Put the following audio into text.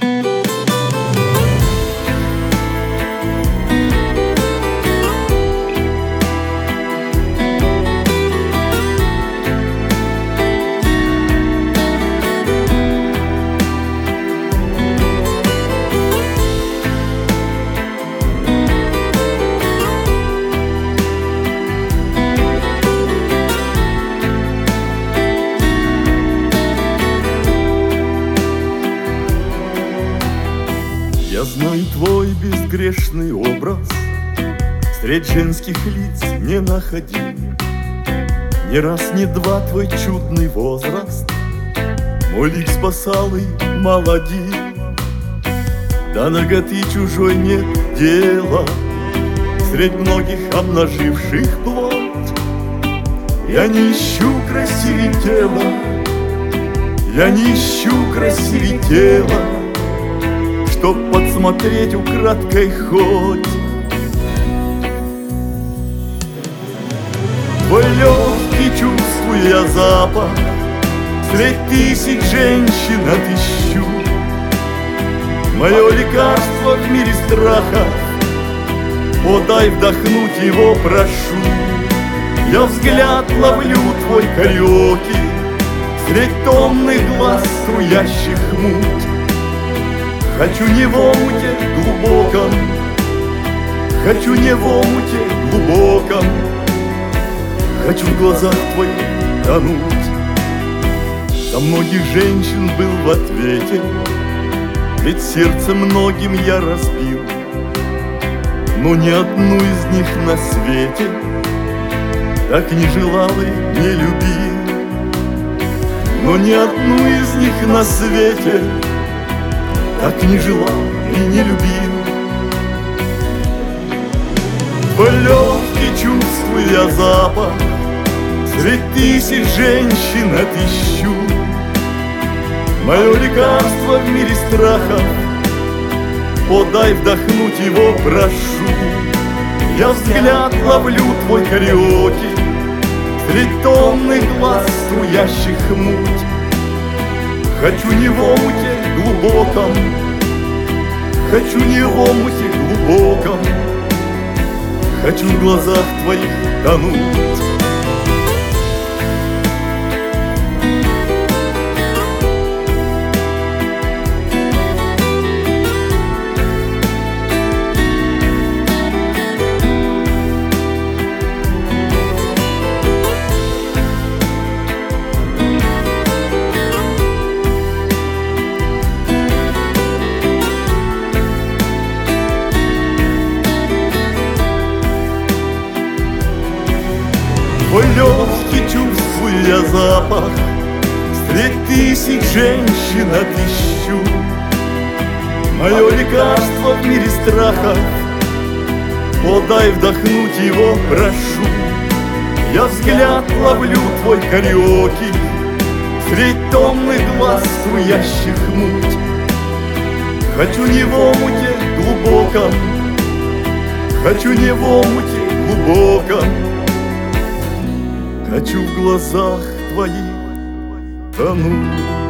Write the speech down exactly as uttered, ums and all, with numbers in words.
Я знаю твой безгрешный образ, средь женских лиц не находил. Ни раз, ни два твой чудный возраст мой лик спасал и молодил. До наготы чужой нет дела, средь многих обнаживших плоть. Я не ищу красивей тела, я не ищу красивей тела, чтоб подсмотреть украдкой хоть. Твой легкий, чувствую я запах, средь тысяч женщин отыщу. Мое лекарство в мире страха, подай вдохнуть его, прошу. Я взгляд ловлю твой кариоки, средь томных глаз струящих муть. Хочу не в омуте глубоком, хочу не в омуте глубоком, хочу в глазах твоих тонуть. За многих женщин был в ответе, ведь сердце многим я разбил, но ни одну из них на свете так не желал и не любил. Но ни одну из них на свете так не желал и не любил. Твой легкий, чувствую я запах, средь тысяч женщин отыщу. Мое лекарство в мире страха, подай вдохнуть его, прошу. Я взгляд ловлю твой кариоки, средь томных глаз струящих муть. Хочу не в омуте глубоком, хочу не в омуте глубоком, хочу в глазах твоих тонуть. Твой легкий, чувствую я запах, средь тысяч женщин отыщу. Мое лекарство в мире страха, подай вдохнуть его, прошу. Я взгляд ловлю твой кариоки, средь томных глаз струящих муть. Хочу не в омуте глубоком, хочу не в омуте глубоком, хочу в глазах твоих тонуть.